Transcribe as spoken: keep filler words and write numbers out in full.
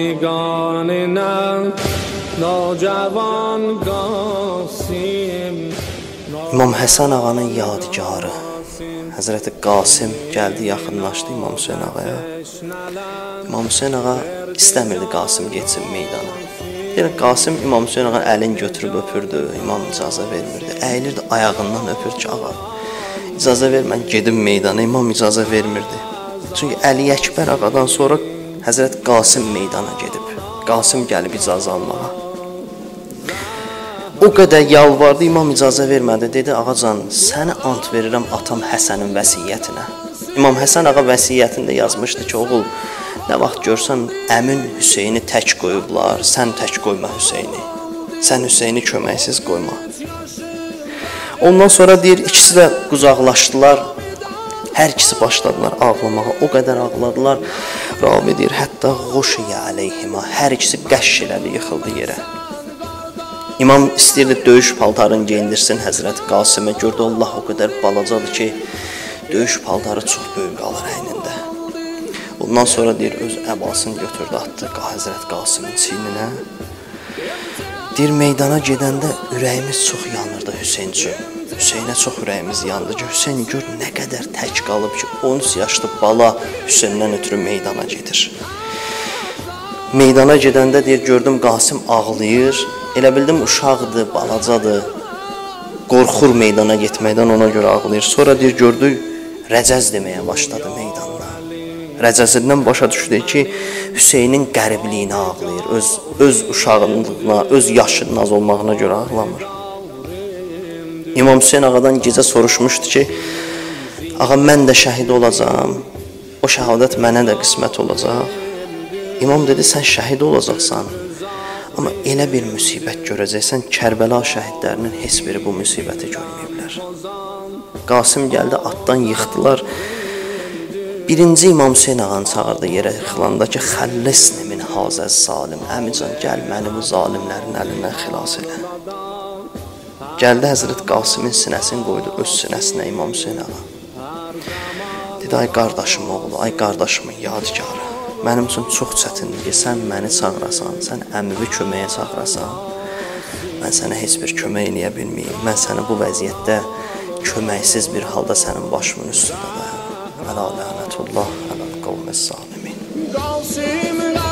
بیگانه نوجوان قاسم. İmam Həsən ağanın yadigarı Həzrəti Qasim gəldi, yaxınlaşdı İmam Hüseyn ağaya. İmam Hüseyn ağa istəmirdi Qasim getsin meydana. Yəni Qasim İmam Hüseyn ağa əlini götürüb öpürdü, İmam icazə vermirdi. Əyilirdi, ayağından öpür ki, ağa icazə ver, mən gedim meydana. İmam icazə vermirdi. Çünki Əli Əkbər ağadan sonra Həzrət Qasim meydana gedib. Qasim gəlib icazə almağa. O qədər yalvardı, İmam icazə vermədi. Dedi, ağacan, səni ant verirəm atam Həsənin vəsiyyətinə. İmam Həsən ağa vəsiyyətində yazmışdı ki, oğul, nə vaxt görsən əmin Hüseyni tək qoyublar, sən tək qoyma Hüseyni. Sən Hüseyni köməksiz qoyma. Ondan sonra deyir, ikisi də qucaqlaşdılar. Hər ikisi başladılar ağlamağa. O qədər ağladılar. Rabi deyir, hətta xoşiyə əleyhimə. Hər ikisi qəşş elədi, yıxıldı yerə. İmam istəyirdi döyüş paltarını geyindirsin Həzrət Qasimə. Gördü, Allah o qədər balacadır ki, döyüş paltarı çox böyük qalır əynində. Ondan sonra deyir, öz əbasını götürdü, atdı Həzrət Qasimin çiyninə. Deyir, meydana gedəndə ürəyimiz çox yanırdı Hüseyncü. Hüseynə çox ürəyimiz yandı ki, Hüseyn gör nə qədər tək qalıb ki, on üç yaşlı bala Hüseyndən ötürü meydana gedir. Meydana gedəndə deyir, gördüm Qasim ağlayır. Elə bildim uşaqdır, balacadır. Qorxur meydana getməkdən, ona görə ağlayır. Sonra deyir, gördük rəcəz deməyə başladı meydanda. Rəcəzindən başa düşdü ki, Hüseynin qəribliyinə ağlayır. Öz, öz uşağına, öz yaşının az olmağına görə ağlamır. İmam Hüseyn ağadan gecə soruşmuşdu ki, ağa mən də şəhid olacağam, o şəhadət mənə də qismət olacaq. İmam dedi, sən şəhid olacaqsan, amma elə bir müsibət görəcəksən, Kərbəla şəhidlərinin heç biri bu müsibəti görməyiblər. Qasim gəldi, atdan yıxdılar. Birinci İmam Hüseyn ağanı çağırdı yerə yıxılanda ki, xəllisni min hazəz zalim, əmican gəl məni bu zalimlərin əlindən xilas elə. Gəldi Həzrət Qasimin sinəsini qoydu öz sinəsinə İmam Hüseyn ağa. Dedi, ay qardaşım oğlu, ay qardaşımın yadigarı, mənim üçün çox çətindir ki, sən məni çağırasan, sən əmimi köməyə çağırasan, mən sənə heç bir kömək eləyə bilməyim, mən səni bu vəziyyətdə köməksiz bir halda sənin başımın üstündə dayanım. Ələ lənətullah, ələ qavməz zalimin.